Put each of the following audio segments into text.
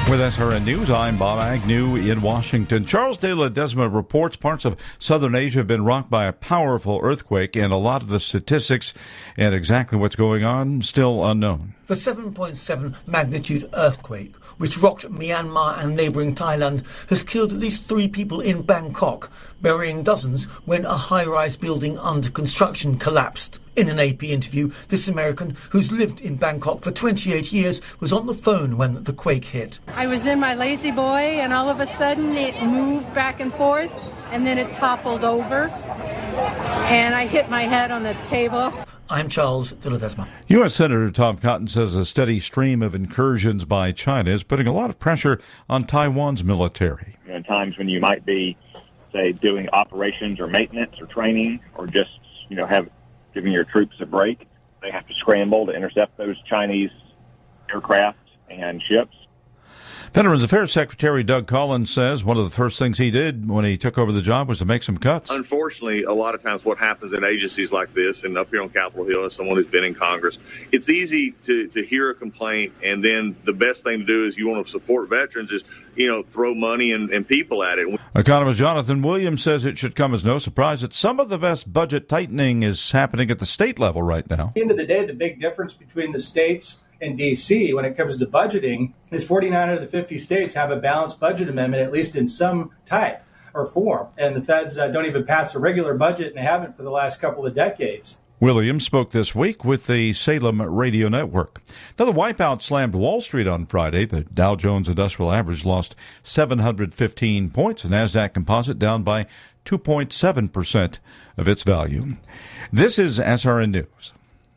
With SRN News, I'm Bob Agnew in Washington. Charles de Ledesma reports parts of southern Asia have been rocked by a powerful earthquake, and a lot of the statistics and exactly what's going on still unknown. The 7.7 magnitude earthquake, which rocked Myanmar and neighbouring Thailand, has killed at least 3 people in Bangkok, burying dozens when a high-rise building under construction collapsed. In an AP interview, this American, who's lived in Bangkok for 28 years, was on the phone when the quake hit. I was in my lazy boy, and all of a sudden it moved back and forth, and then it toppled over, and I hit my head on the table. I'm Charles de Ledesma. U.S. Senator Tom Cotton says a steady stream of incursions by China is putting a lot of pressure on Taiwan's military. In times when you might be, say, doing operations or maintenance or training or just, giving your troops a break, they have to scramble to intercept those Chinese aircraft and ships. Veterans Affairs Secretary Doug Collins says one of the first things he did when he took over the job was to make some cuts. Unfortunately, a lot of times what happens in agencies like this, and up here on Capitol Hill, as someone who's been in Congress, it's easy to hear a complaint, and then the best thing to do is you want to support veterans is, throw money and people at it. Economist Jonathan Williams says it should come as no surprise that some of the best budget tightening is happening at the state level right now. At the end of the day, the big difference between the states in D.C. when it comes to budgeting is 49 of the 50 states have a balanced budget amendment, at least in some type or form. And the feds don't even pass a regular budget, and they haven't for the last couple of decades. Williams spoke this week with the Salem Radio Network. Now, the wipeout slammed Wall Street on Friday. The Dow Jones Industrial Average lost 715 points. The NASDAQ Composite down by 2.7% of its value. This is SRN News.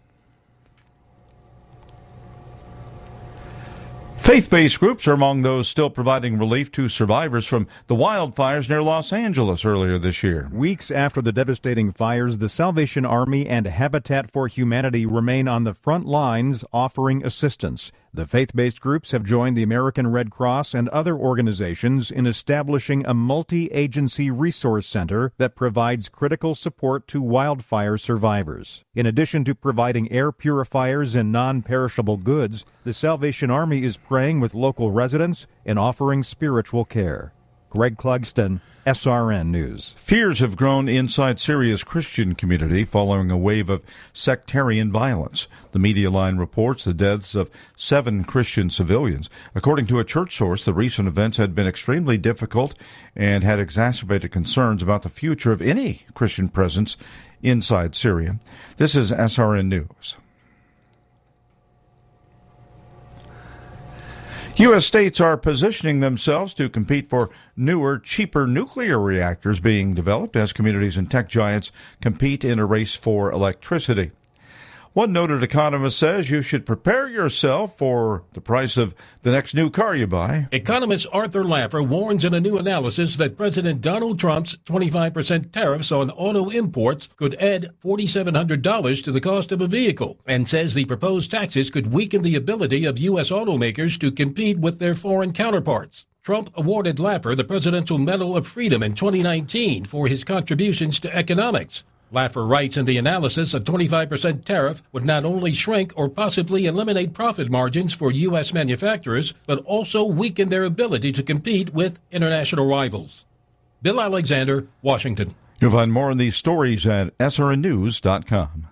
Faith-based groups are among those still providing relief to survivors from the wildfires near Los Angeles earlier this year. Weeks after the devastating fires, the Salvation Army and Habitat for Humanity remain on the front lines offering assistance. The faith-based groups have joined the American Red Cross and other organizations in establishing a multi-agency resource center that provides critical support to wildfire survivors. In addition to providing air purifiers and non-perishable goods, the Salvation Army is praying with local residents and offering spiritual care. Greg Clugston, SRN News. Fears have grown inside Syria's Christian community following a wave of sectarian violence. The Media Line reports the deaths of 7 Christian civilians. According to a church source, the recent events had been extremely difficult and had exacerbated concerns about the future of any Christian presence inside Syria. This is SRN News. U.S. states are positioning themselves to compete for newer, cheaper nuclear reactors being developed as communities and tech giants compete in a race for electricity. One noted economist says you should prepare yourself for the price of the next new car you buy. Economist Arthur Laffer warns in a new analysis that President Donald Trump's 25% tariffs on auto imports could add $4,700 to the cost of a vehicle, and says the proposed taxes could weaken the ability of U.S. automakers to compete with their foreign counterparts. Trump awarded Laffer the Presidential Medal of Freedom in 2019 for his contributions to economics. Laffer writes in the analysis a 25% tariff would not only shrink or possibly eliminate profit margins for U.S. manufacturers, but also weaken their ability to compete with international rivals. Bill Alexander, Washington. You'll find more on these stories at srnnews.com.